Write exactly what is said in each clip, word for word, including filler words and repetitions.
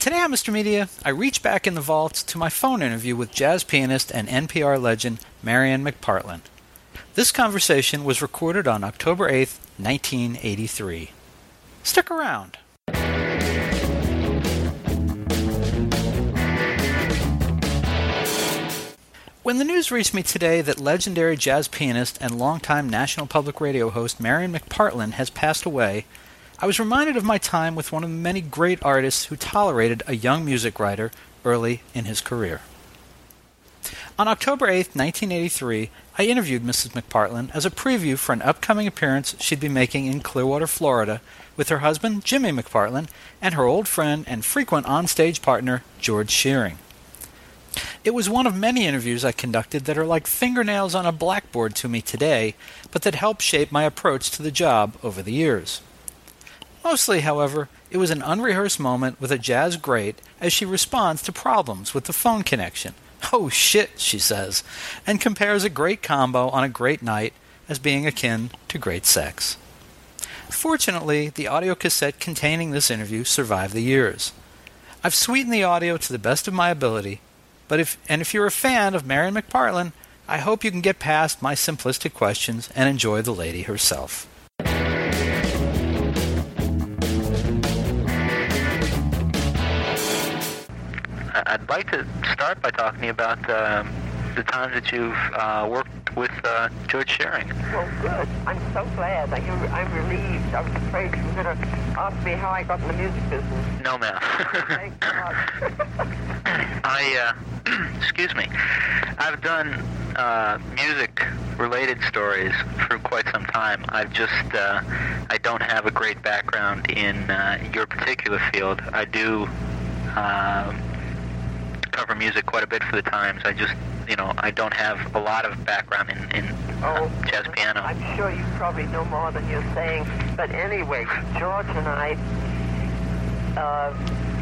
Today on Mister Media, I reach back in the vaults to my phone interview with jazz pianist and N P R legend Marian McPartland. This conversation was recorded on October eighth, nineteen eighty-three. Stick around. When the news reached me today that legendary jazz pianist and longtime National Public Radio host Marian McPartland has passed away, I was reminded of my time with one of the many great artists who tolerated a young music writer early in his career. On October eighth, nineteen eighty-three, I interviewed Missus McPartland as a preview for an upcoming appearance she'd be making in Clearwater, Florida, with her husband, Jimmy McPartland, and her old friend and frequent on-stage partner, George Shearing. It was one of many interviews I conducted that are like fingernails on a blackboard to me today, but that helped shape my approach to the job over the years. Mostly, however, it was an unrehearsed moment with a jazz great as she responds to problems with the phone connection. "Oh shit," she says, and compares a great combo on a great night as being akin to great sex. Fortunately, the audio cassette containing this interview survived the years. I've sweetened the audio to the best of my ability, but if and if you're a fan of Marian McPartland, I hope you can get past my simplistic questions and enjoy the lady herself. I'd like to start by talking to you about um, the time that you've uh, worked with uh, George Shearing. Well, good. I'm so glad. I, I'm relieved. I was afraid you were going to ask me how I got in the music business. No, ma'am. Thank God. I, uh, excuse me, I've done uh, music-related stories for quite some time. I've just, uh, I don't have a great background in uh, your particular field. I do uh, cover music quite a bit for the Times. I just, you know, I don't have a lot of background in, in uh, oh, jazz piano. I'm sure you probably know more than you're saying. But anyway, George and I, uh,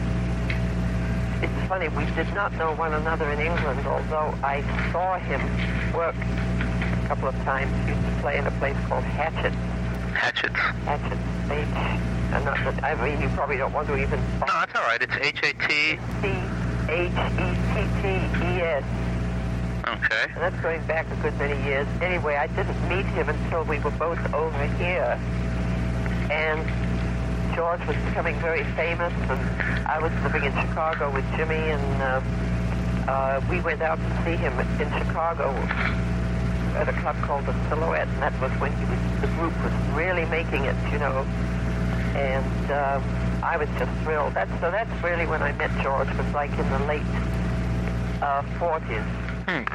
it's funny, we did not know one another in England, although I saw him work a couple of times. He used to play in a place called Hatchet. Hatchets. Hatchet. H. I'm not, I mean, you probably don't want to even... No, that's all right. It's H A T... C H E T T E S. Okay. And that's going back a good many years. Anyway, I didn't meet him until we were both over here. And George was becoming very famous, and I was living in Chicago with Jimmy, and uh, uh, we went out to see him in Chicago at a club called the Silhouette, and that was when he was, the group was really making it, you know. And um, I was just thrilled. That's, so that's really when I met George, was like in the late uh, forties. Hmm.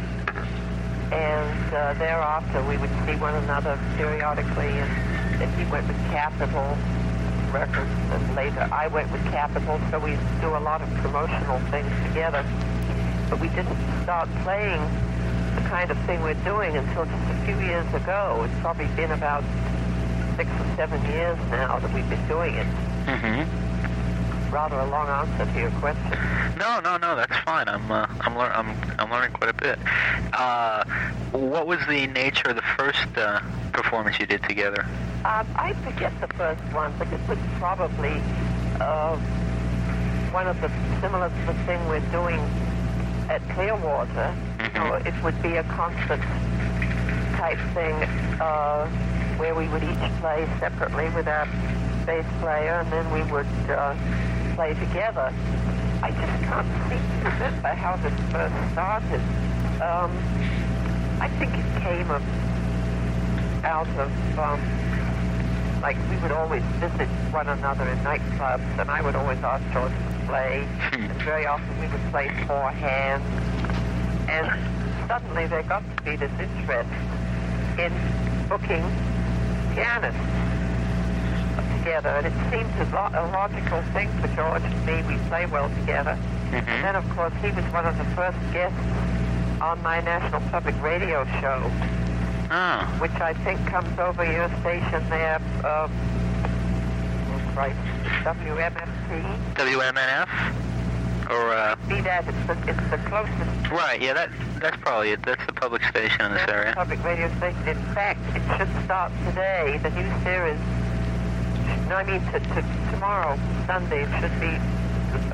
And uh, thereafter, we would see one another periodically, and then he went with Capitol Records, and later I went with Capitol, so we used to do a lot of promotional things together. But we didn't start playing the kind of thing we're doing until just a few years ago. It's probably been about six or seven years now that we've been doing it. Mm-hmm. Rather a long answer to your question. No, no, no, that's fine. I'm, uh, I'm, lear- I'm, I'm learning quite a bit. Uh, what was the nature of the first uh, performance you did together? Um, I forget the first one, but it was probably uh, one of the similar to the thing we're doing at Clearwater. Mm-hmm. You know, it would be a concert type thing uh, where we would each play separately with our bass player, and then we would uh, play together. I just can't seem to remember how this first started. Um, I think it came of, out of, um, like, we would always visit one another in nightclubs, and I would always ask George to play, and very often we would play four hands, and suddenly there got to be this interest in booking pianists together, and it seemed a, lo- a logical thing for George and me. We play well together. Mm-hmm. And then, of course, he was one of the first guests on my National Public Radio show, Oh. which I think comes over your station there, um, oh Christ, W M F T. W M N F? Or, uh... See that? It's the, it's the closest... Right, yeah, that that's probably it. That's the public station in this That's area. the public radio station. In fact, it should start today. The new series... No, I mean, to, to tomorrow, Sunday, it should be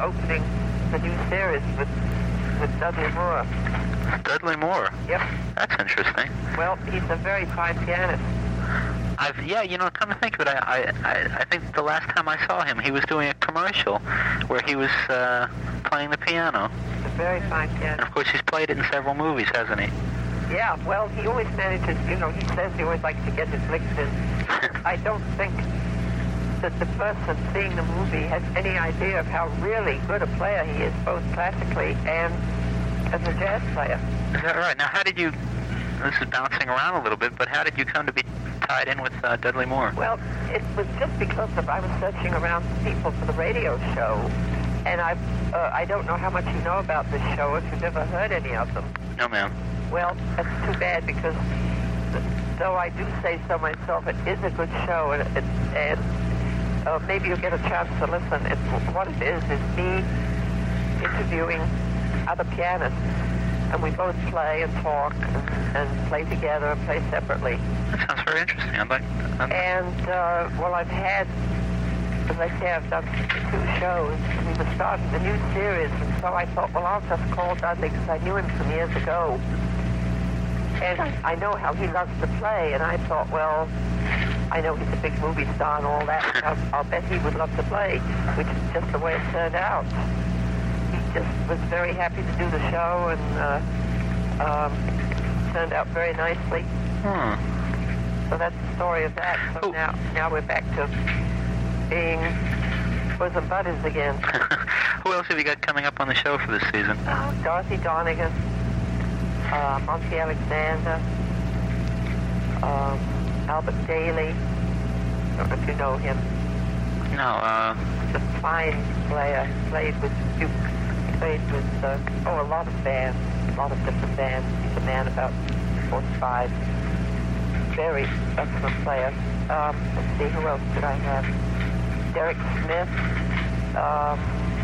opening the new series with with Dudley Moore. Dudley Moore? Yep. That's interesting. Well, he's a very fine pianist. I've, yeah, you know, come to think of it, I, I, I think the last time I saw him, he was doing a commercial where he was uh, playing the piano. He's a very fine And pianist. of course, he's played it in several movies, hasn't he? Yeah, well, he always manages, you know, he says he always likes to get his licks in. I don't think that the person seeing the movie has any idea of how really good a player he is, both classically and as a jazz player. Is that right? Now, how did you, this is bouncing around a little bit, but how did you come to be tied in with uh, Dudley Moore? Well, it was just because of I was searching around for people for the radio show, and I uh, I don't know how much you know about this show, if you've ever heard any of them. No, ma'am. Well, that's too bad, because though I do say so myself, it is a good show, and, it, and uh, maybe you'll get a chance to listen. It's, what it is is me interviewing other pianists, and we both play and talk and, and play together and play separately. That sounds very interesting. I'd like. I'd... And uh, well, I've had, as I say, I've done two shows. We were starting a new series, and so I thought, well, I'll just call Dudley because I knew him some years ago, and I know how he loves to play. And I thought, well, I know he's a big movie star and all that. I'll, I'll bet he would love to play, which is just the way it turned out. He just was very happy to do the show, and uh, um, turned out very nicely. Hmm. So that's the story of that. So Oh. now, now we're back to being bosom buddies again. Who else have you got coming up on the show for this season? Oh, Dorothy Donegan, uh, Monty Alexander, um, Albert Daly. I don't know if you know him. No, uh, He's a fine player. Played with Duke. Played with uh, oh a lot of bands, a lot of different bands. He's a man about forty-five. Very excellent player. Um, let's see, who else did I have? Derek Smith, um,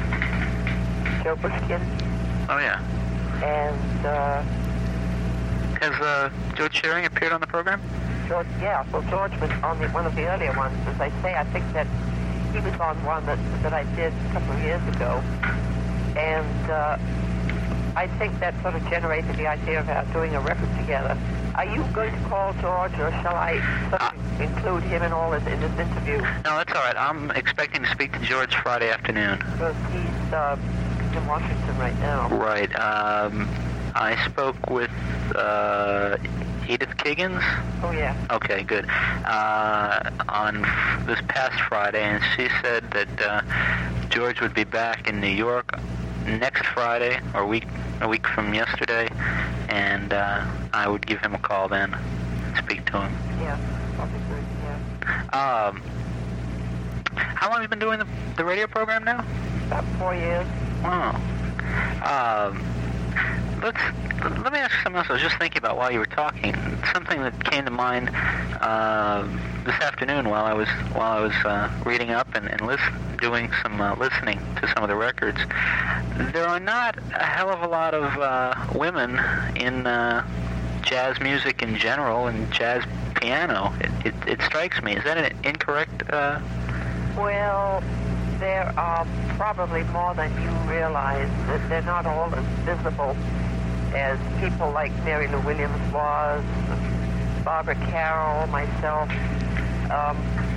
Joe Bushkin, oh yeah. and uh, Has uh, George Shearing appeared on the program? George. Yeah, well, George was on the, one of the earlier ones. As I say, I think that he was on one that that I did a couple of years ago, and uh, I think that sort of generated the idea about doing a record together. Are you going to call George, or shall I sort of include him in all this in this interview? No, that's all right. I'm expecting to speak to George Friday afternoon. Because he's uh, in Washington right now. Right. Um, I spoke with uh, Edith Kiggins. Oh yeah. Okay, good. Uh, on f- this past Friday, and she said that uh, George would be back in New York next Friday, or week a week from yesterday, and uh, I would give him a call then, and speak to him. Yeah. Probably good. Yeah. Um, how long have you been doing the, the radio program now? About four years. Wow. Um, let's let me ask you something else. I was just thinking about while you were talking. Something that came to mind uh, this afternoon while I was while I was uh, reading up and, and listen, doing some uh, listening to some of the records. There are not a hell of a lot of uh, women in uh, jazz music in general and jazz piano. It, it, it strikes me. Is that an incorrect? Uh... Well, there are probably more than you realize. That they're not all as visible as people like Mary Lou Williams was, Barbara Carroll, myself, um,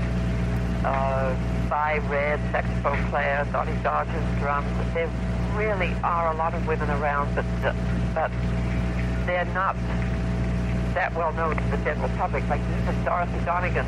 uh, Vi Red, saxophone player, Donnie Dodgers, drums. There really are a lot of women around, but uh, but they're not that well known to the general public, like even Dorothy Donegan.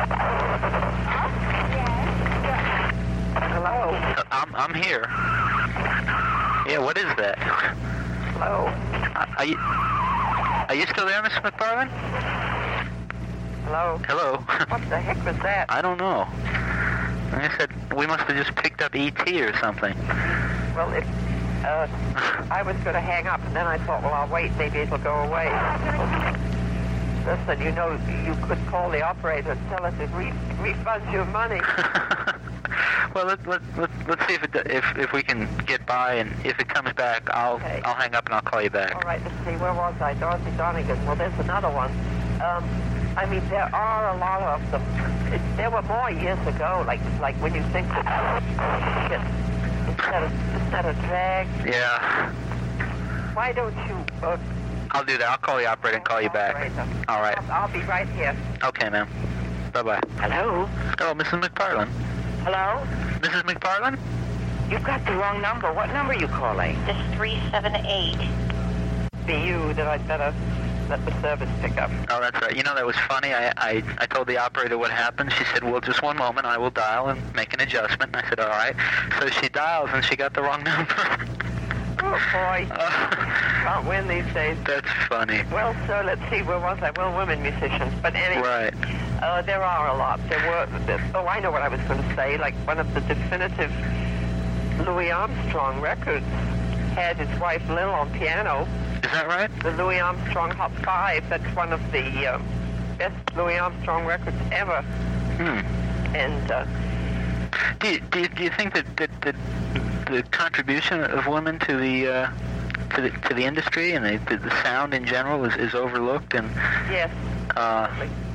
Hello. I'm I'm here. Yeah, what is that? Hello. Uh, Are you are you still there, Miss McFarlane? Hello. Hello. What the heck was that? I don't know. Like I said, we must have just picked up E T or something. Well, it, uh, I was going to hang up, and then I thought, well, I'll wait. Maybe it'll go away. Listen, you know, you could call the operator and tell us it re- refunds your money. Well, let, let, let, let's see if, it, if if we can get by, and if it comes back, I'll Okay. I'll hang up and I'll call you back. All right, let's see. Where was I? Dorothy Donegan. Well, there's another one. Um, I mean, there are a lot of them. It, there were more years ago, like like when you think that shit, it's that a, isn't that a drag? Yeah. Why don't you... Uh, I'll do that. I'll call the operator and call you back. operator. All right. I'll, I'll be right here. Okay, ma'am. Bye-bye. Hello? Hello, Missus McPartlin. Hello? Missus McPartlin? You've got the wrong number. What number are you calling? This is three seven eight. Be you that I'd better let the service pick up. Oh, that's right. You know, that was funny. I, I, I told the operator what happened. She said, well, just one moment. I will dial and make an adjustment. And I said, all right. So she dials, and she got the wrong number. Oh, boy. Uh, Can't win these days. that's funny. Well, so let's see. Where was I? Well, women musicians. But anyway, Right. uh, there are a lot. There were... Oh, I know what I was going to say. Like, one of the definitive Louis Armstrong records had his wife Lil on piano. Is that right? The Louis Armstrong Hot Five. That's one of the uh, best Louis Armstrong records ever. Hmm. And uh, Do you, do you, do you think that, that, that the contribution of women to the uh, to the to the industry and the, the, the sound in general is, is overlooked? And yes, uh,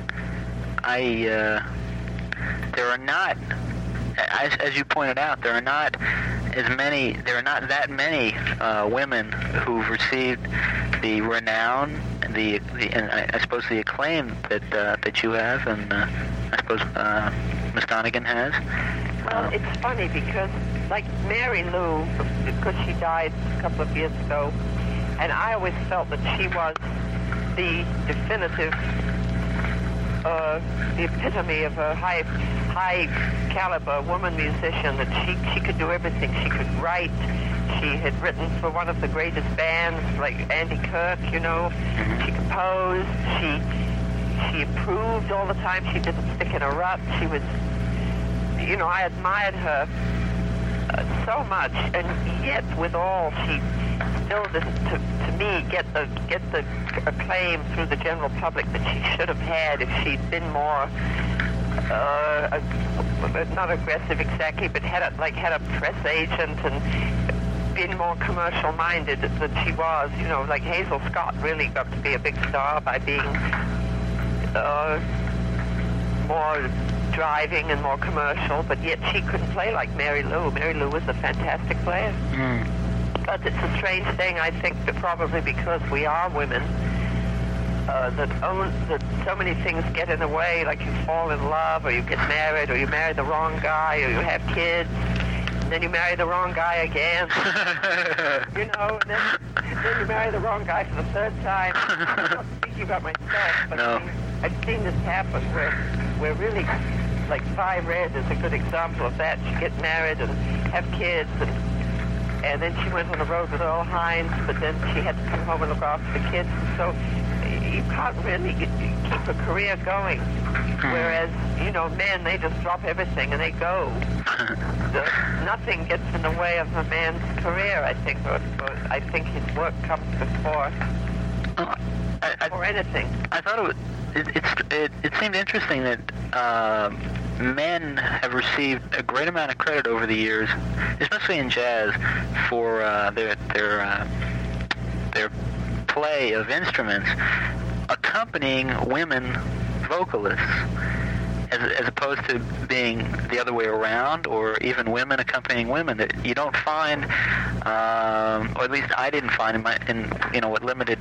I uh, there are not, as, as you pointed out, there are not as many. There are not that many uh, women who've received the renown, the, the and I, I suppose the acclaim that uh, that you have, and uh, I suppose uh, Miss Donegan has. well, Uh, it's funny because, like Mary Lou, because she died a couple of years ago, and I always felt that she was the definitive, uh, the epitome of a high, high caliber woman musician. That she she could do everything. She could write. She had written for one of the greatest bands, like Andy Kirk. You know, she composed. She she improved all the time. She didn't stick in a rut. She was, you know, I admired her uh, so much, and yet with all, she still didn't, to, to me, get the get the acclaim through the general public that she should have had if she'd been more, uh, ag- not aggressive exactly, but had a, like had a press agent and been more commercial minded than she was. You know, like Hazel Scott really got to be a big star by being uh, more driving and more commercial, but yet she couldn't play like Mary Lou. Mary Lou was a fantastic player. mm. But it's a strange thing, I think, that probably because we are women, uh, that, own, that so many things get in the way, like you fall in love, or you get married, or you marry the wrong guy, or you have kids, and then you marry the wrong guy again, you know, and then, then you marry the wrong guy for the third time. I'm not speaking about myself, but No. I mean, I've seen this happen where, where really, like Five Red is a good example of that. She get married and have kids, and and then she went on the road with Earl Hines, but then she had to come home and look after the kids. So you can't really get, keep a career going. Whereas, you know, men, they just drop everything and they go. The, nothing gets in the way of a man's career, I think. Or, or I think his work comes before, Uh, I, I, or anything. I thought it, was, it, it's, it it seemed interesting that uh, men have received a great amount of credit over the years, especially in jazz, for uh, their their uh, their play of instruments accompanying women vocalists, as, as opposed to being the other way around, or even women accompanying women. That you don't find, um, or at least I didn't find in my in you know what limited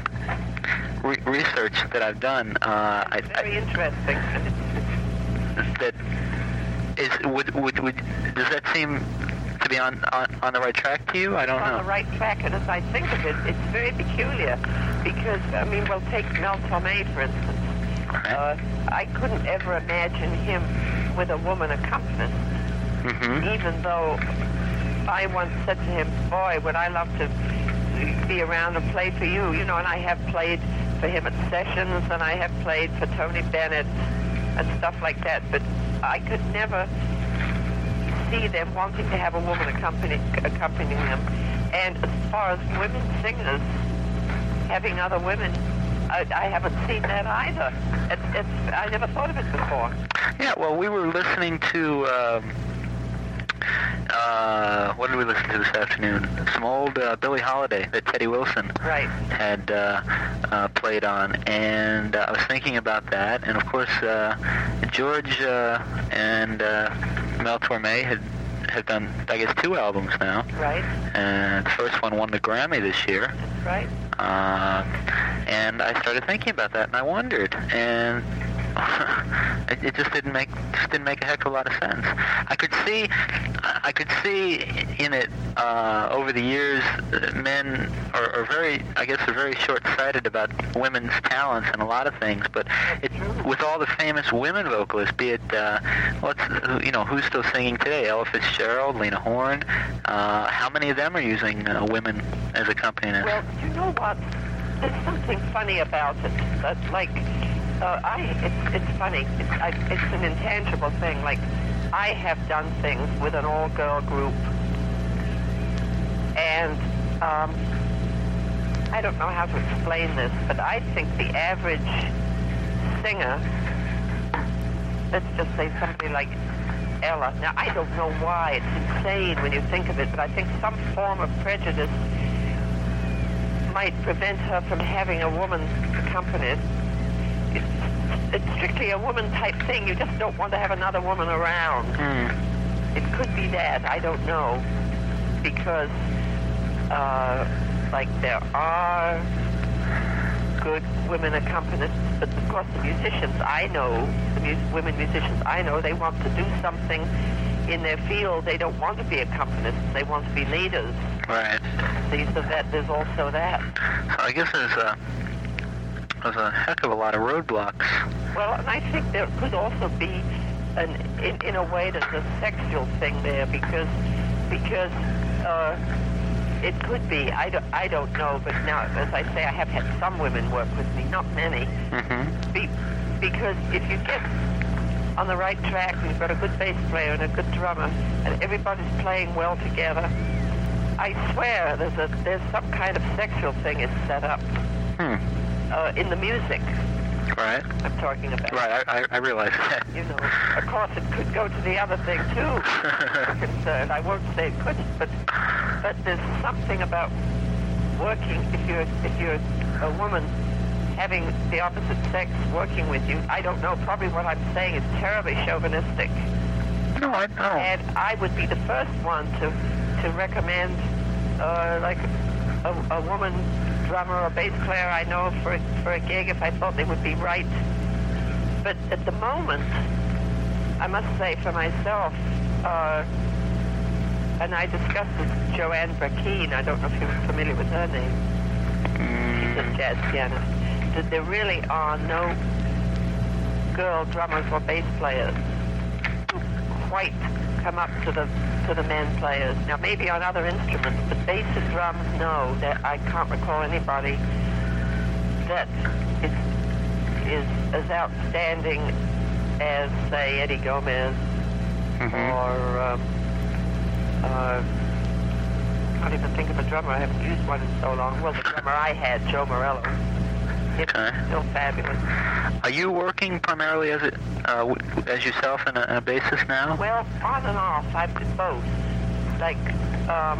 re- research that I've done. Uh, I, Very I, interesting. And it's, that is would, would would does that seem to be on, on, on the right track to you? I don't on know. the right track, and as I think of it, it's very peculiar because, I mean, we'll take Mel Torme, for instance. Okay. Uh, I couldn't ever imagine him with a woman accompanist, Mm-hmm. even though I once said to him, boy, would I love to be around and play for you, you know, and I have played for him at sessions, and I have played for Tony Bennett and stuff like that, but I could never see them wanting to have a woman accompany, accompanying them. And as far as women singers having other women, I, I haven't seen that either. It's, it's, I never thought of it before. Yeah, well, we were listening to, um, uh, what did we listen to this afternoon? Some old uh, Billie Holiday that Teddy Wilson Right. had uh, uh, played on, and uh, I was thinking about that, and of course uh, George uh, and uh, Mel Torme had have done, I guess, two albums now. Right. And the first one won the Grammy this year. That's right. Uh, and I started thinking about that, and I wondered, and it, it just didn't make just didn't make a heck of a lot of sense. I could see, I could see in it uh, over the years, men are, are very, I guess, are very short-sighted about women's talents and a lot of things. But it, with all the famous women vocalists, be it uh, what's you know who's still singing today, Ella Fitzgerald, Lena Horne, uh, how many of them are using uh, women as accompanist? Well, you know what? There's something funny about it. But like, uh, I, it's, it's funny. It's, I, it's an intangible thing. Like, I have done things with an all-girl group, and um, I don't know how to explain this, but I think the average singer, let's just say somebody like Ella. Now, I don't know why. It's insane when you think of it, but I think some form of prejudice might prevent her from having a woman accompanist. It's, it's strictly a woman-type thing. You just don't want to have another woman around. Mm. It could be that. I don't know. Because, uh, like, there are good women accompanists, but of course the musicians I know, the mu- women musicians I know, they want to do something in their field. They don't want to be accompanists. They want to be leaders. Right. See, so that there's also that. So I guess there's a there's a heck of a lot of roadblocks. Well, and I think there could also be, an in, in a way, there's a sexual thing there because because uh, it could be. I don't, I don't know, but now, as I say, I have had some women work with me, not many. Mm-hmm. Be, because if you get on the right track and you've got a good bass player and a good drummer and everybody's playing well together, I swear there's a there's some kind of sexual thing is set up Hmm. uh, in the music. Right. I'm talking about. Right. I, I, I realize that. You know, of course, it could go to the other thing too. I'm concerned. I won't say it couldn't, but but there's something about working. If you're if you're a woman having the opposite sex working with you, I don't know. Probably what I'm saying is terribly chauvinistic. No, I know. And I would be the first one to to recommend, uh, like a, a woman drummer or bass player I know for for a gig if I thought they would be right. But at the moment, I must say for myself, uh, and I discussed with Joanne Brackeen, I don't know if you're familiar with her name, she's a jazz pianist, that there really are no girl drummers or bass players who quite come up to the to the men players. Now, maybe on other instruments, but bass and drums, no. That I can't recall anybody that is is as outstanding as, say, Eddie Gomez Mm-hmm. or um, uh, I can't even think of a drummer. I haven't used one in so long. Well, the drummer I had, Joe Morello. It's Okay. still fabulous. Are you working primarily as a, uh, w- as yourself and a, a bassist now? Well, on and off, I've been both. Like, um,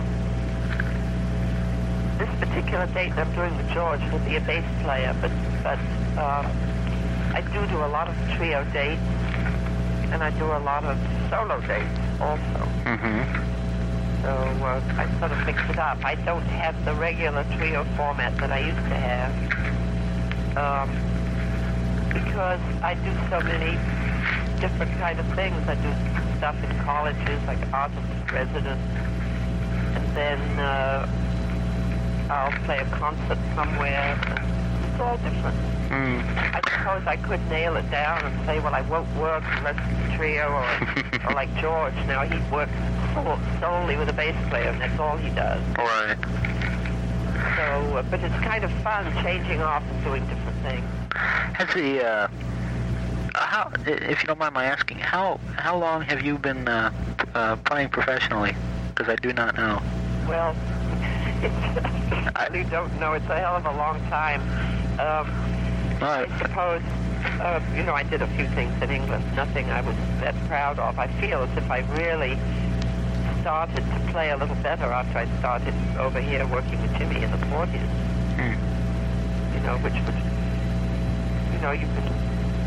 this particular date I'm doing with George will be a bass player, but but um, I do do a lot of trio dates, and I do a lot of solo dates also. Mm-hmm. So uh, I sort of mix it up. I don't have the regular trio format that I used to have. Um, because I do so many different kind of things. I do stuff in colleges, like artist residence, and then uh, I'll play a concert somewhere. It's all different. Mm. I suppose I could nail it down and say, well, I won't work unless it's a trio, or, or like George. Now, he works sol- solely with a bass player, and that's all he does. All right. So, uh, but it's kind of fun changing off and doing different things. Has the uh, how, if you don't mind my asking, how how long have you been uh, uh, playing professionally? Because I do not know. Well, it's, I really don't know. It's a hell of a long time. Um, Right. I suppose, uh, you know, I did a few things in England, nothing I was that proud of. I feel as if I really started to play a little better after I started over here working with Jimmy in the forties. Hmm. You know, which was, you know, you can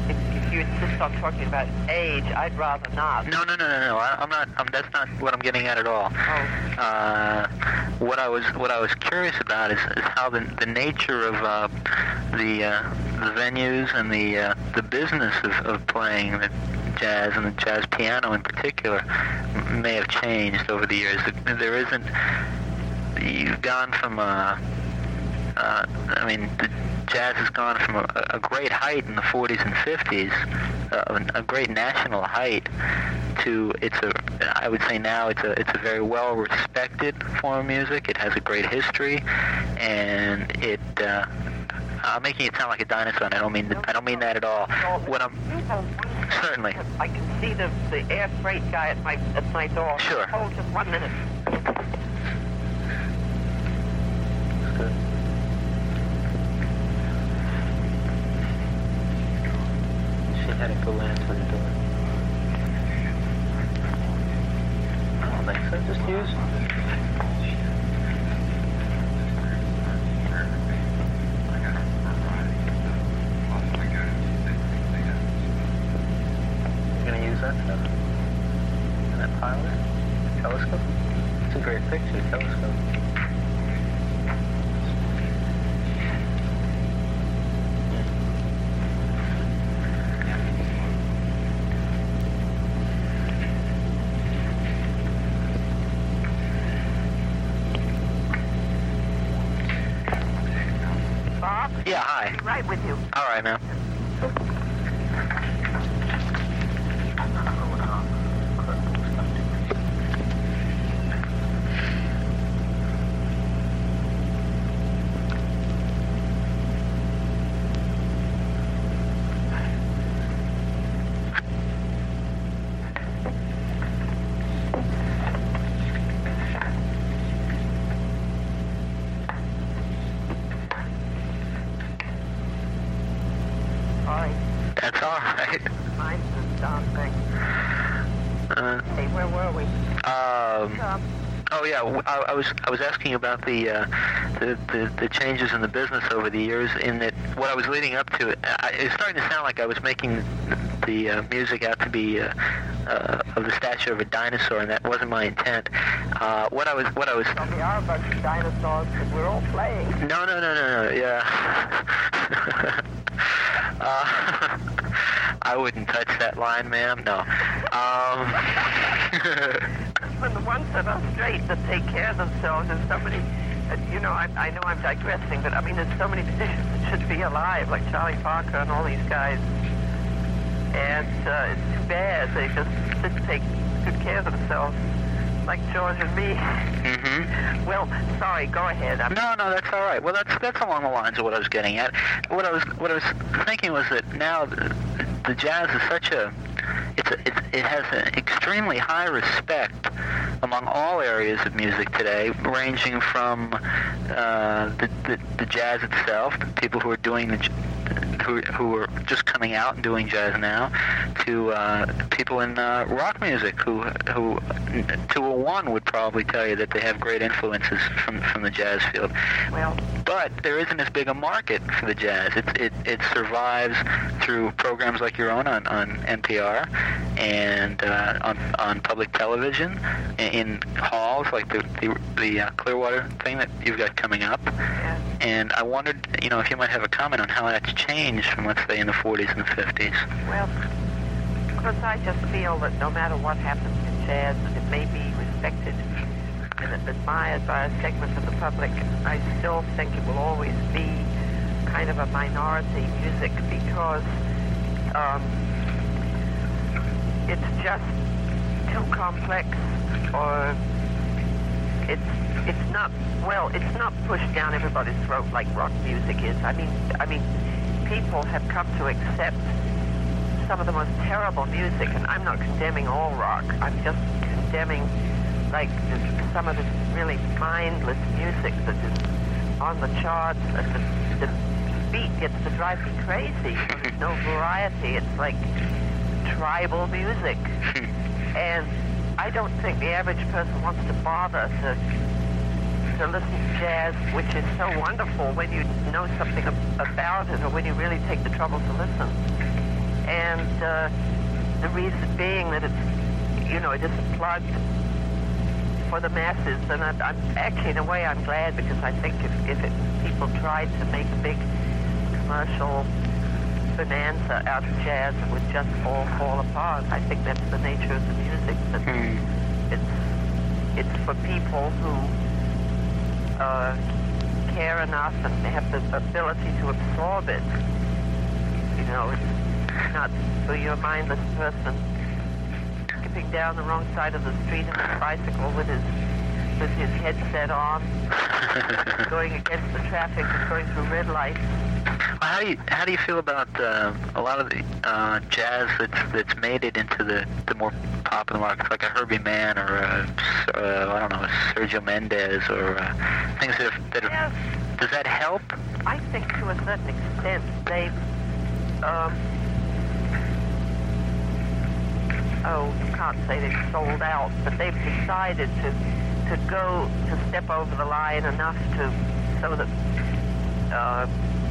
if, if you insist on talking about age, I'd rather not. No, no, no, no, no. I, I'm not. I'm, that's not what I'm getting at at all. Oh. Uh, what I was what I was curious about is, is how the the nature of uh, the uh, the venues and the uh, the business of, of playing the jazz and the jazz piano in particular may have changed over the years. There isn't. You've gone from a. Uh, I mean, the jazz has gone from a, a great height in the forties and fifties, uh, a great national height, to it's a. I would say now it's a it's a very well respected form of music. It has a great history, and it. Uh, I'm making it sound like a dinosaur, and I don't mean I don't mean that at all. What I'm certainly. I can see the the air freight guy at my at my door. Sure. Hold just one minute. Good. She had a go answer the door. I don't think so. Just use. You're gonna use that stuff? That pilot? Telescope? It's a great picture, telescope. Yeah, hi. I'll be right with you. All right, ma'am. That's all right. Mine's the darn thing. Uh, Hey, where were we? um, Um, oh yeah, w- I, I was I was asking about the, uh, the the the changes in the business over the years. In that, what I was leading up to, it, I, it's starting to sound like I was making the uh, music out to be uh, uh, of the stature of a dinosaur, and that wasn't my intent. Uh, what I was what I was. well, we are a bunch of dinosaurs, but we're all playing. No, no, no, no, no. Yeah. uh, I wouldn't touch that line, ma'am. No. Um, When the ones that are straight, that take care of themselves, and somebody, uh, you know, I, I know I'm digressing, but I mean, there's so many musicians that should be alive, like Charlie Parker and all these guys. And uh, it's too bad they just didn't take good care of themselves, like George and me. mm-hmm. Well, sorry, go ahead. I'm No, no, that's all right. Well, that's that's along the lines of what I was getting at. What I was what I was thinking was that now the, the jazz is such a it's a, it's, it has an extremely high respect among all areas of music today, ranging from uh, the, the the jazz itself, the people who are doing the who who are just coming out and doing jazz now, to uh, people in uh, rock music who who to a one would probably tell you that they have great influences from from the jazz field. well. But there isn't as big a market for the jazz. It it, it survives through programs like your own on, on N P R and uh, on on public television, in halls like the the, the uh, Clearwater thing that you've got coming up. Yeah. And I wondered, you know, if you might have a comment on how that's changed from, let's say, in the forties and the fifties. Well, because I just feel that no matter what happens in jazz, it may be respected and admired by a segment of the public, I still think it will always be kind of a minority music because um, it's just too complex, or it's it's not well, it's not pushed down everybody's throat like rock music is. I mean, I mean, people have come to accept some of the most terrible music, and I'm not condemning all rock. I'm just condemning, like, this, some of this really mindless music that is on the charts, and the, the beat gets to drive me crazy. There's no variety. It's like tribal music, and I don't think the average person wants to bother to to listen to jazz, which is so wonderful when you know something ab- about it, or when you really take the trouble to listen. and uh, the reason being that it's, you know, it isn't plugged for the masses. And I, I'm actually, in a way, I'm glad, because I think if, if it, people tried to make a big commercial bonanza out of jazz, it would just all fall apart. I think that's the nature of the music. That Mm. it's it's for people who uh, care enough and have the ability to absorb it. You know, it's not for your mindless person skipping down the wrong side of the street on his bicycle with his with his headset on, going against the traffic and going through red lights. Well, how do you how do you feel about uh, a lot of the uh, jazz that's that's made it into the, the more popular markets, like a Herbie Mann or a, uh, I don't know, a Sergio Mendes or uh, things that have, that have, Yes. does that help? I think to a certain extent they've, um, oh, you can't say they've sold out, but they've decided to, to go, to step over the line enough to, so that, uh,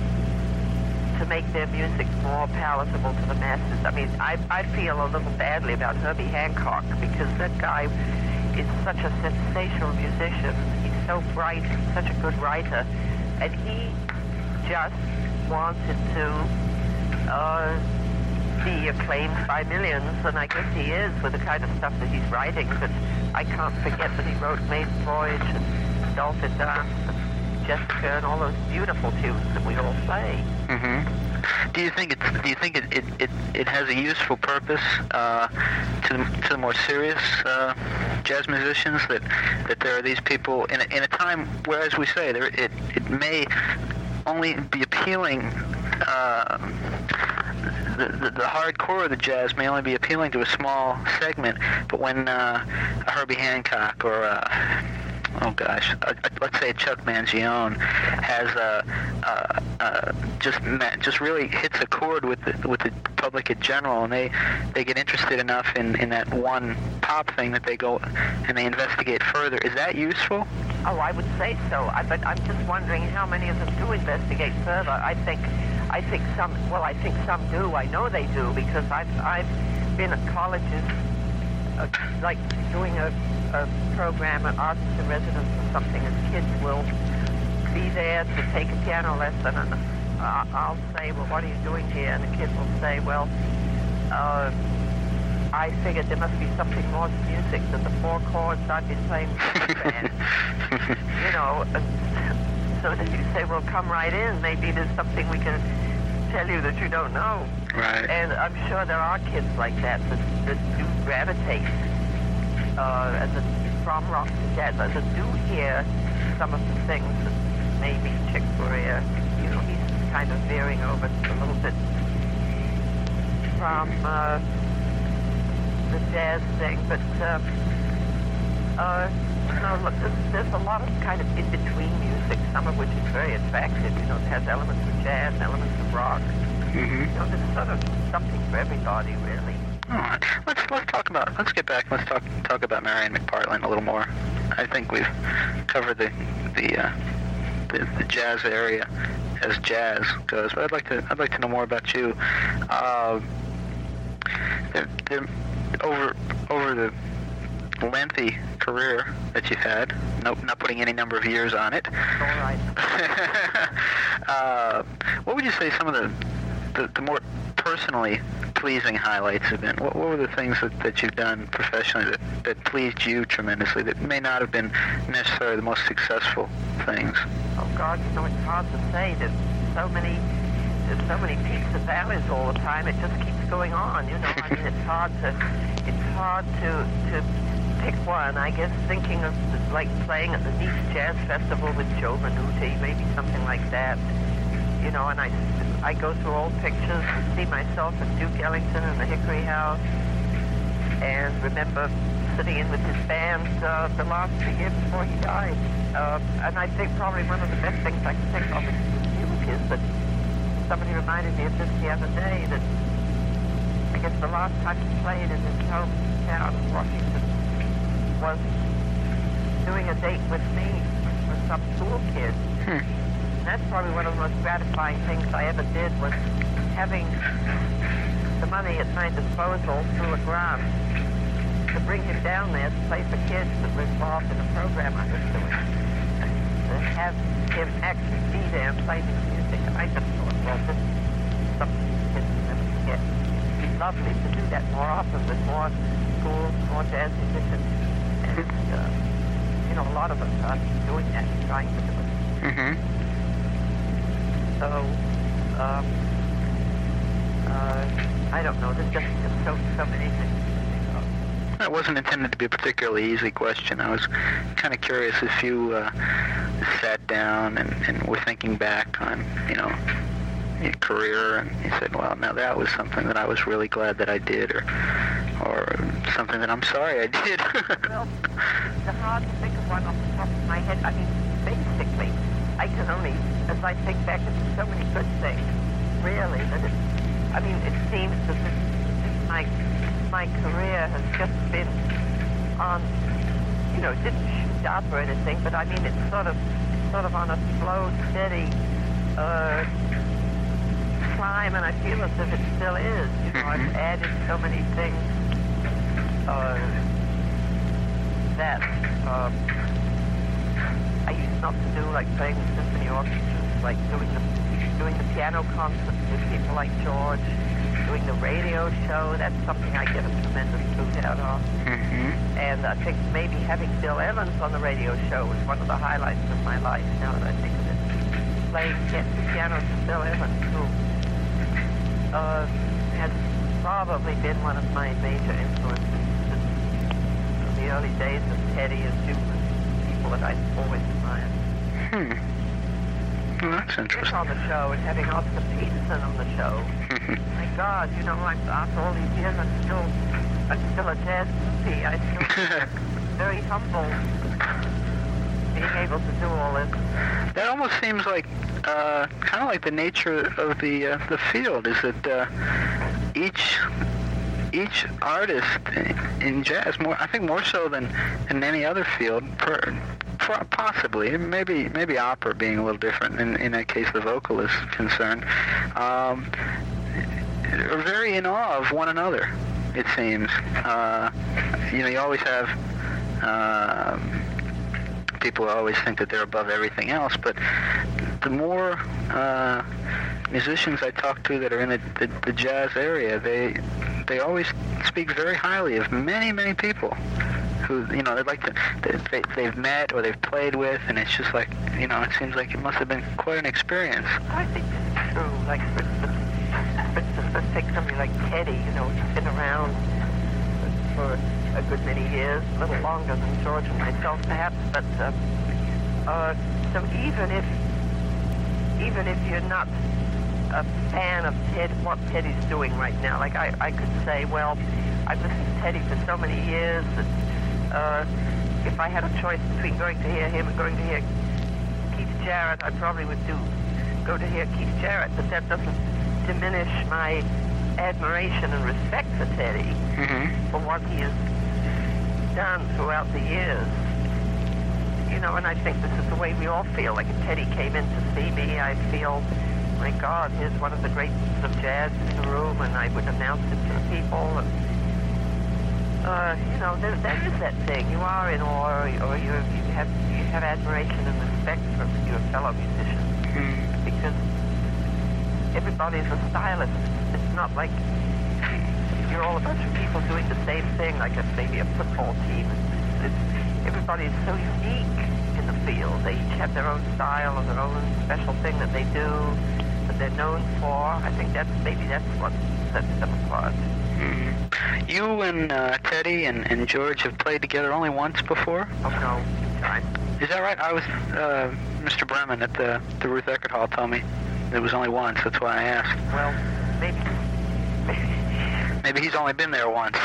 to make their music more palatable to the masses. I mean, I, I feel a little badly about Herbie Hancock, because that guy is such a sensational musician. He's so bright, he's such a good writer, and he just wanted to uh, be acclaimed by millions, and I guess he is with the kind of stuff that he's writing. But I can't forget that he wrote Maiden Voyage and Dolphin Dance and Jessica and all those beautiful tunes that we all play. Mm-hmm. Do you think it's do you think it it, it, it has a useful purpose uh, to the, to the more serious uh, jazz musicians, that that there are these people in a, in a time where, as we say, there it it may only be appealing. Uh, the, the the hardcore of the jazz may only be appealing to a small segment, but when uh, a Herbie Hancock or a, oh gosh, uh, let's say Chuck Mangione has uh, uh, uh, just just really hits a chord with the with the public in general, and they they get interested enough in, in that one pop thing that they go and they investigate further. Is that useful? Oh, I would say so. I, but I'm just wondering how many of them do investigate further. I think, I think some. Well, I think some do. I know they do, because I've I've been at colleges, uh, like doing a, a program, an artist in residence or something, and kids will be there to take a piano lesson, and uh, I'll say, well, what are you doing here? And the kid will say, well, uh, I figured there must be something more to music than the four chords I've been playing with the band. You know, uh, so then you say, well, come right in. Maybe there's something we can tell you that you don't know. Right. And I'm sure there are kids like that that, that do gravitate uh, as a, from rock to jazz, that do hear some of the things that maybe Chick Corea, you know, he's kind of veering over a little bit from uh, the jazz thing. But, uh, uh, you know, look, there's, there's a lot of kind of in-between music, some of which is very attractive. You know, it has elements of jazz, elements of rock. Mm-hmm. You know, there's sort of something for everybody, really. All right. Let's let's talk about let's get back. Let's talk talk about Marion McPartland a little more. I think we've covered the the uh, the, the jazz area as jazz goes, but I'd like to I'd like to know more about you. Uh, they're, they're over over the lengthy career that you've had, no, not putting any number of years on it. All right. uh, what would you say some of the the, the more personally pleasing highlights have been? What, what were the things that, that you've done professionally that, that pleased you tremendously, that may not have been necessarily the most successful things? Oh God, you know, it's hard to say. There's so many, there's so many peaks and valleys all the time. It just keeps going on. You know, I mean, it's hard to, it's hard to to pick one. I guess thinking of like playing at the Nice Jazz Festival with Joe Venuti, maybe something like that. You know, and I, I go through old pictures and see myself at Duke Ellington in the Hickory House, and remember sitting in with his band uh, the last year before he died. Uh, and I think probably one of the best things I can think of is music is that somebody reminded me of this the other day, that I guess the last time he played in his hometown of Washington was doing a date with me with some school kid. Hmm. That's probably one of the most gratifying things I ever did, was having the money at my disposal through a grant to bring him down there to play for kids that were involved in the program I was doing. To have him actually be there and play his music, I just thought, well, this is something kids will never forget. It'd be lovely to do that more often with more schools, more jazz musicians. And, uh, you know, a lot of us are doing that, trying to do it. Mm-hmm. So, um, uh, I don't know, there's just, just so, so many things. That wasn't intended to be a particularly easy question. I was kind of curious if you uh, sat down and, and were thinking back on, you know, your career, and you said, well, now that was something that I was really glad that I did, or or something that I'm sorry I did. Well, it's hard to think of one off the top of my head. I mean, basically, I can only, as I think back, it's so many good things, really, that it, I mean, it seems as if my my career has just been on, you know, it didn't shoot up or anything, but I mean, it's sort of, sort of on a slow, steady uh, climb, and I feel as if it still is. You know, I've added so many things uh, that um, I used not to do, like playing with symphony orchestras, like doing the doing the piano concerts with people like George. Doing the radio show, that's something I get a tremendous boot out of. Mm-hmm. And I think maybe having Bill Evans on the radio show was one of the highlights of my life, now that I think of it. Playing get the piano to Bill Evans, who uh, has probably been one of my major influences in the early days of Teddy and Duke, people that I've always admired. Hmm. Well, that's interesting. On the show and having Oscar Peterson on the show. My God, you know, I'm, after all these years, I'm still, I'm still a jazz groupie. I feel very humble being able to do all this. That almost seems like uh, kind of like the nature of the uh, the field. Is that uh, each each artist in jazz, more I think more so than in any other field. Per, Possibly, maybe maybe opera being a little different in, in that case the vocal is concerned, um, are very in awe of one another, it seems. Uh, you know, you always have uh, people always think that they're above everything else, but the more uh, musicians I talk to that are in the, the, the jazz area, they they always speak very highly of many, many people who, you know, they'd like to, they, they've met or they've played with, and it's just like, you know, it seems like it must have been quite an experience. I think it's true. Like, for instance, for instance, let's take somebody like Teddy, you know, he's been around for a good many years, a little longer than George and myself, perhaps, but, uh, uh, so even if, even if you're not a fan of Ted, what Teddy's doing right now, like, I, I could say, well, I've listened to Teddy for so many years that, Uh, if I had a choice between going to hear him and going to hear Keith Jarrett, I probably would do go to hear Keith Jarrett, but that doesn't diminish my admiration and respect for Teddy mm-hmm. for what he has done throughout the years. You know, and I think this is the way we all feel. Like if Teddy came in to see me, I'd feel, my God, here's one of the greats of jazz in the room, and I would announce it to people. And, Uh, you know, there, there is that thing. You are in awe, or, or you you have you have admiration and respect for your fellow musicians, mm. because everybody's a stylist. It's not like you're all a bunch of people doing the same thing, like a, maybe a football team. It's, it's, everybody's so unique in the field. They each have their own style and their own special thing that they do, that they're known for. I think that's maybe that's what sets them apart. Mm. You and uh, Teddy and, and George have played together only once before? Oh, no, time. Is that right? I was, uh, Mister Bremen at the, the Ruth Eckerd Hall told me it was only once. That's why I asked. Well, maybe. Maybe he's only been there once.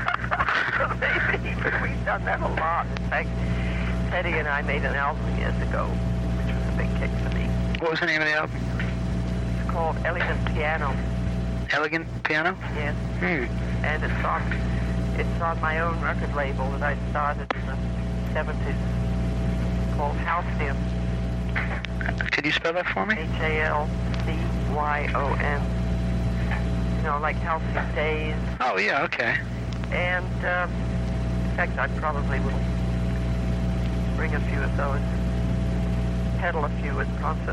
Maybe, but we've done that a lot. In fact, Teddy and I made an album years ago, which was a big kick for me. What was the name of the album? It's called Elegant Piano. Elegant Piano? Yes. Hmm. And it's on, it's on my own record label that I started in the seventies called Halcyon. Could you spell that for me? H A L C Y O N. You know, like Halcyon Days. Oh, yeah, okay. And, um, in fact, I probably will bring a few of those, pedal a few at concerts.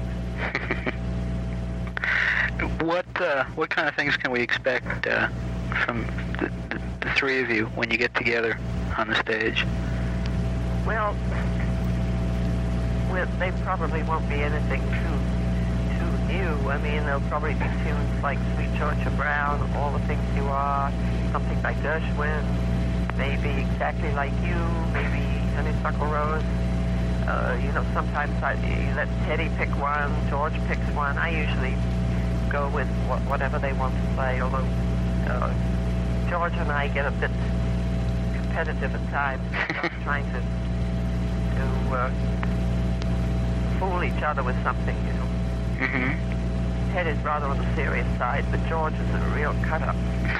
What uh, what kind of things can we expect uh, from the, the, the three of you when you get together on the stage? Well, well, they probably won't be anything too too new. I mean, they'll probably be tunes like Sweet Georgia Brown, All the Things You Are, something by Gershwin, maybe Exactly Like You, maybe Honeysuckle Rose. Uh, you know, sometimes I you let Teddy pick one, George picks one. I usually go with what, whatever they want to play, although uh, George and I get a bit competitive at times, uh, trying to to uh, fool each other with something, you know. Mm-hmm. Ted is rather on the serious side, but George is a real cut-up.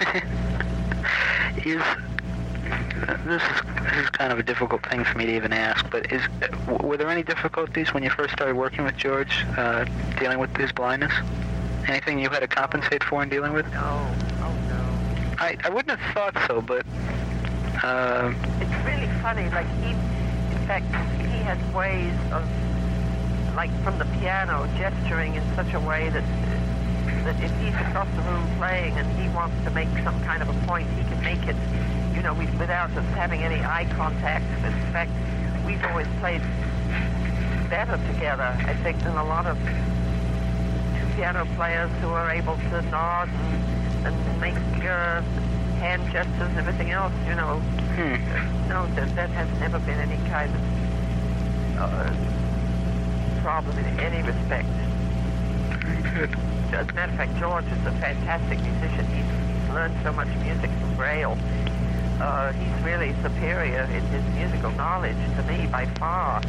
is this is this is kind of a difficult thing for me to even ask, but is were there any difficulties when you first started working with George, uh, dealing with his blindness? Anything you had to compensate for in dealing with? No, oh no. I, I wouldn't have thought so, but... Uh, it's really funny, like he, in fact, he has ways of, like from the piano, gesturing in such a way that, that if he's across the room playing and he wants to make some kind of a point, he can make it, you know, without us having any eye contact. In fact, we've always played better together, I think, than a lot of piano players who are able to nod and, and make uh, hand gestures and everything else, you know. hmm. No, that, that has never been any kind of uh, problem in any respect. Good. As a matter of fact, George is a fantastic musician. He's, he's learned so much music from Braille. Uh, he's really superior in his musical knowledge to me by far.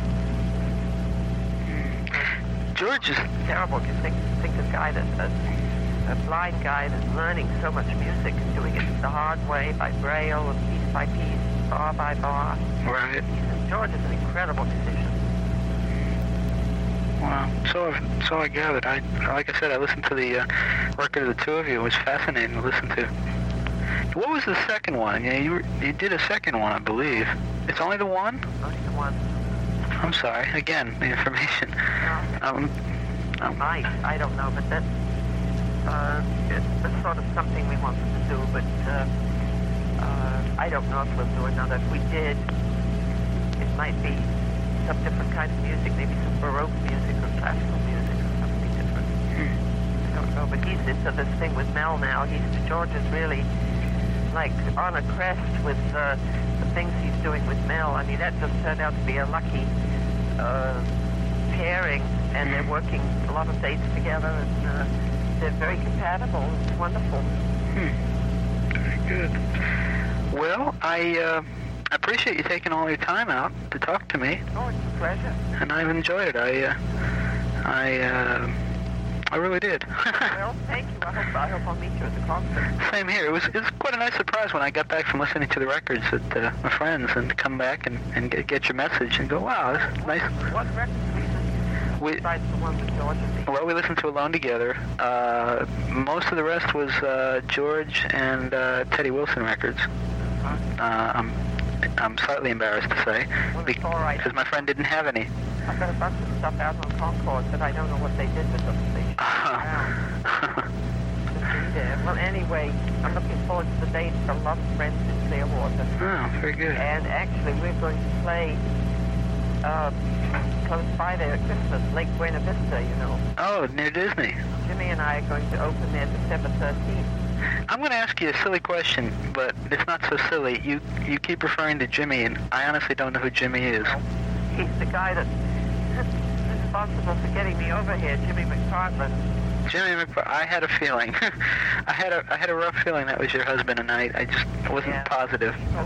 George is terrible to think, think a guy that's a, a blind guy that's learning so much music and doing it the hard way by Braille and piece by piece, bar by bar. right. He's, George is an incredible musician. Wow. So so I gathered. I like I said, I listened to the uh, record of the two of you. It was fascinating to listen to. What was the second one? Yeah, you you did a second one, I believe. It's only the one? Only the one. I'm sorry. Again, the information. No, Um, um, might. I don't know, but that's, uh, it's sort of something we wanted to do, but uh, uh, I don't know if we'll do another. If we did, it might be some different kind of music, maybe some Baroque music or classical music or something different. I don't know, but he's into this thing with Mel now. He's, George is really, like, on a crest with uh, the things he's doing with Mel. I mean, that just turned out to be a lucky uh, pairing, and they're working a lot of dates together, and uh, they're very compatible. It's wonderful. Hmm. Very good. Well, I uh, appreciate you taking all your time out to talk to me. Oh, it's a pleasure. And I've enjoyed it. I, uh, I, uh, I really did. Well, thank you. I hope, I hope I'll meet you at the concert. Same here. It was, it was quite a nice surprise when I got back from listening to the records with uh, my friends and come back and, and get, get your message and go, wow, this is nice. What records we listened to We, besides the one with George and me? well, we listened to Alone Together. Uh, most of the rest was uh, George and uh, Teddy Wilson records. Huh? Uh, I'm, I'm slightly embarrassed to say, Well, it's all right. because my friend didn't have any. I've got a bunch of stuff out on Concord, but I don't know what they did with them. They should be there. Well, anyway, I'm looking forward to the date for Love Friends in Clearwater. Oh, very good. And actually, we're going to play uh, close by there at Christmas, Lake Buena Vista, you know. Oh, near Disney. Jimmy and I are going to open there December thirteenth. I'm going to ask you a silly question, but it's not so silly. You you keep referring to Jimmy, and I honestly don't know who Jimmy is. Well, he's the guy that's responsible for getting me over here, Jimmy McPartland. Jimmy McPartland. I had a feeling. I had a I had a rough feeling that was your husband, and I I just wasn't Yeah. positive. Well,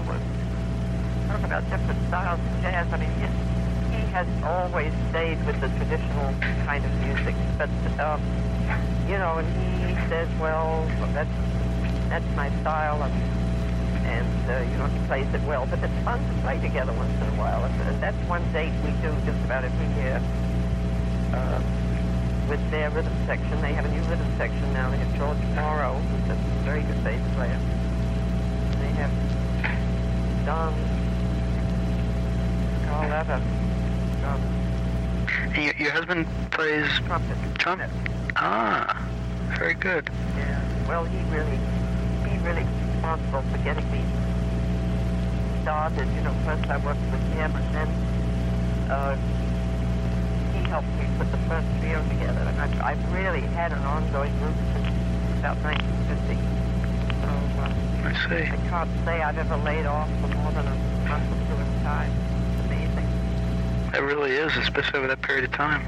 talk about different styles of jazz. I mean, he, he has always stayed with the traditional kind of music, but um, you know, and he says, well, that's that's my style, and and uh, you know, he plays it well. But it's fun to play together once in a while, and, and that's one date we do just about every year. Uh, with their rhythm section. They have a new rhythm section now. They have George Morrow, who's a very good bass player. They have Don Carletta. Um, And your, your husband plays trumpet. trumpet? Ah, very good. Yeah. Well, he really, he really responsible for getting me started. You know, first I worked with him, and then uh, he helped me put the first trio together. And I've, I've really had an ongoing group since about nineteen fifty. So uh, I see. I can't say I've ever laid off for more than a month or two at a time. It's amazing. It really is, especially over that period of time.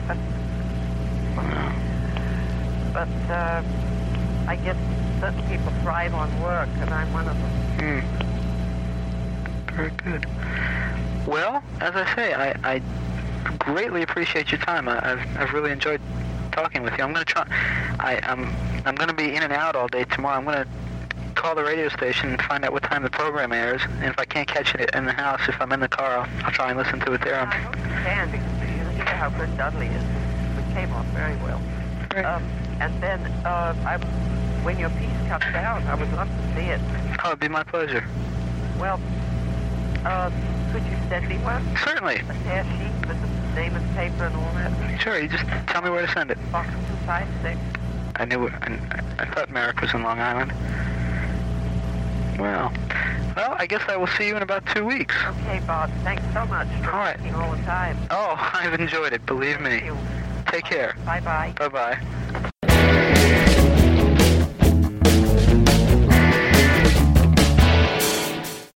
Wow. But uh, I guess certain people thrive on work, and I'm one of them. Hmm. Very good. Well, as I say, I, I greatly appreciate your time. I, I've I've really enjoyed talking with you. I'm going to try. I, I'm I'm going to be in and out all day tomorrow. I'm going to call the radio station and find out what time the program airs. And if I can't catch it in the house, if I'm in the car, I'll, I'll try and listen to it there. I hope you can, because you hear how good Dudley is. It came off very well. Great. Um, and then uh, I, when your piece comes out, I would love to see it. Oh, it'd be my pleasure. Well, uh, could you send me one? Certainly. A tear sheet with the name and paper and all that? Sure. You just tell me where to send it. Box two five six. I knew it. I, I thought Merrick was in Long Island. Well, well, I guess I will see you in about two weeks. Okay, Bob. Thanks so much for All right. talking all the time. Oh, I've enjoyed it. Believe Thank me. you. Take care. Bye-bye. Bye-bye.